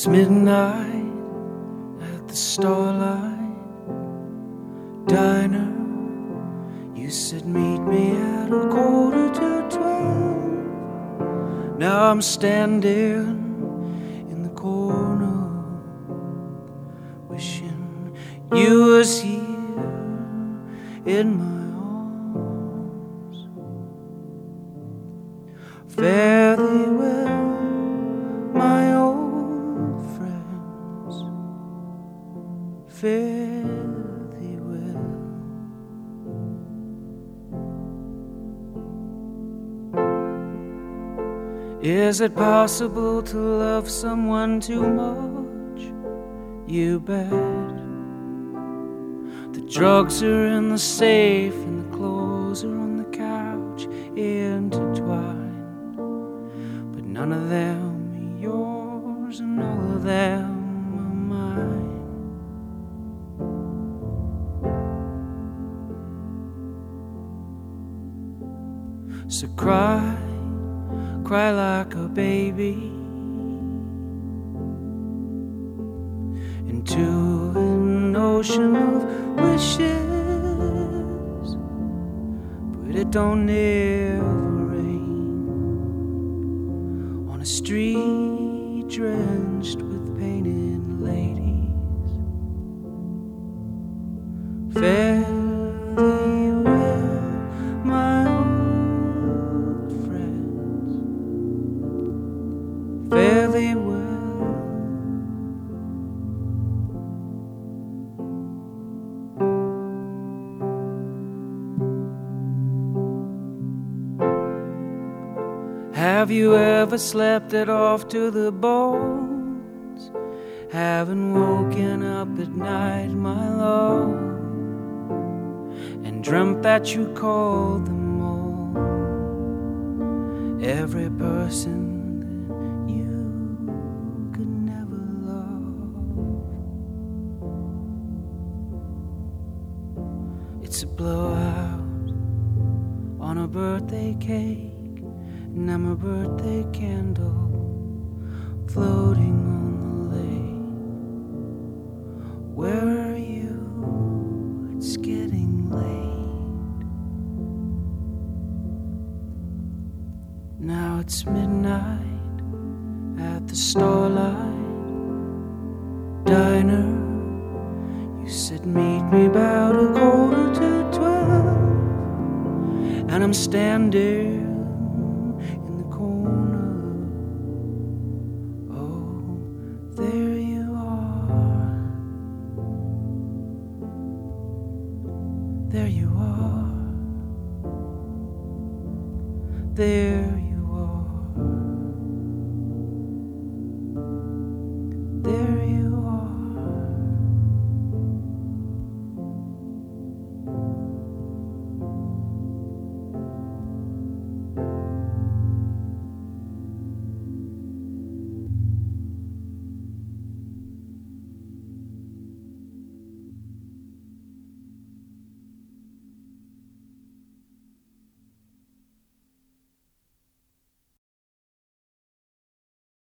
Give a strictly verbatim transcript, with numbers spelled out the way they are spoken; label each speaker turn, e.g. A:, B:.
A: It's midnight at the Starlight Diner. You said meet me at a quarter to twelve. Now I'm standing in the corner, wishing you was here in my arms. Fare thee well, my old friends, fare thee well. Is it possible to love someone too much? You bet. The drugs are in the safe and the clothes are on the couch, intertwined, but none of them are yours and all of them are mine. So cry, cry like a baby into an ocean of wishes, but it don't ever rain on a street drenched with painted ladies. Fare thee well, my old friends, fare thee well. Have you ever slept it off to the bones? Haven't woken up at night, my love, and dreamt that you called them all, every person that you could never love. It's a blowout on a birthday cake, and I'm a birthday candle floating on the lake. Where are you? It's getting late. Now it's midnight at the Starlight Diner. You said meet me about a quarter to twelve, and I'm standing in the corner. Oh, there you are. There you are. There